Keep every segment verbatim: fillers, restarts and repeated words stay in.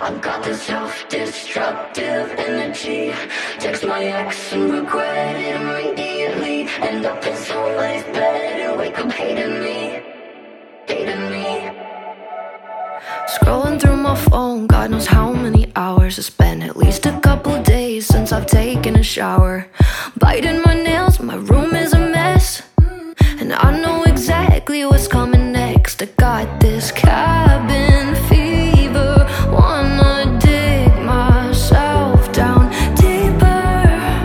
I've got this self-destructive energy. Text my ex and regret it immediately. End up in somebody's bed and wake up hating me, hating me. Scrolling through my phone, God knows how many hours. It's been at least a couple days since I've taken a shower. Biting my nails, my room is a mess, and I know exactly what's coming next. I got this cabin fever, wanna dig myself down deeper.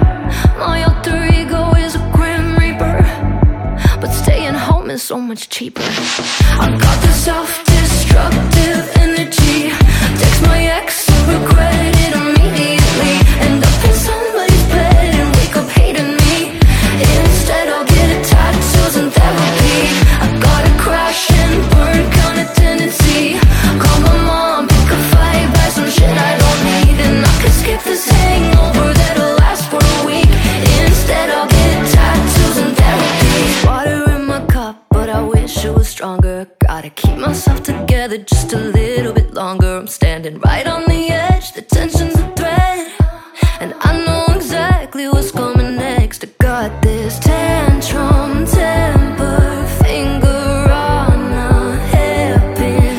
My alter ego is a grim reaper, but staying home is so much cheaper. I got this self-destructive energy. Text my ex, regret it immediately. End up in somebody's bed and wake up hating me. Instead I'll get a tattoos and therapy. I gotta crash and burn kind of tendency. Call my mom, pick a fight, buy some shit I don't need. And I could skip this hangover that'll last for a week. Instead I'll get tattoos and therapy. Water in my cup, but I wish it was stronger. Gotta keep myself together just a little bit longer. I'm standing right on the edge, the tension's a threat, and I know exactly what's coming next. I got this tantrum temper, finger on a hairpin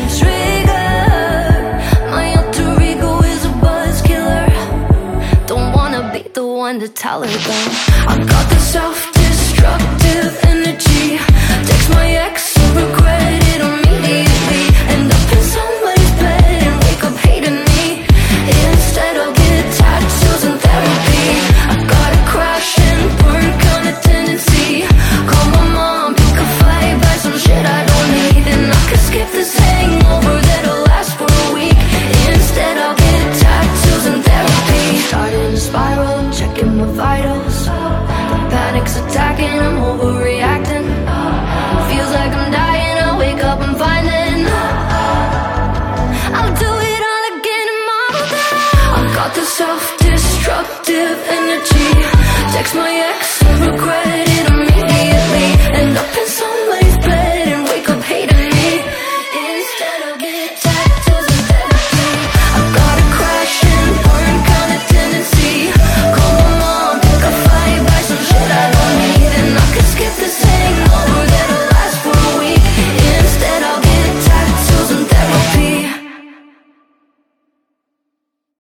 trigger. My alter ego is a buzz killer. Don't wanna be the one to tell her though. I got this self-destructive energy. Text my ex, regret it immediately. End up in somebody's bed and wake up hating me. Instead I'll get tattoos and therapy. I gotta crash and burn kind of tendency. Call my mom, pick a fight, buy some shit I don't need. And I could skip this hangover that'll last for a week. Instead I'll get tattoos and therapy. Starting to spiral, checking my vitals. The panic's attacking, I'm overreacting. Feels like I'm dying, I wake up and find it. I'll do it all again tomorrow. I got the self-destructive energy. Text my ex,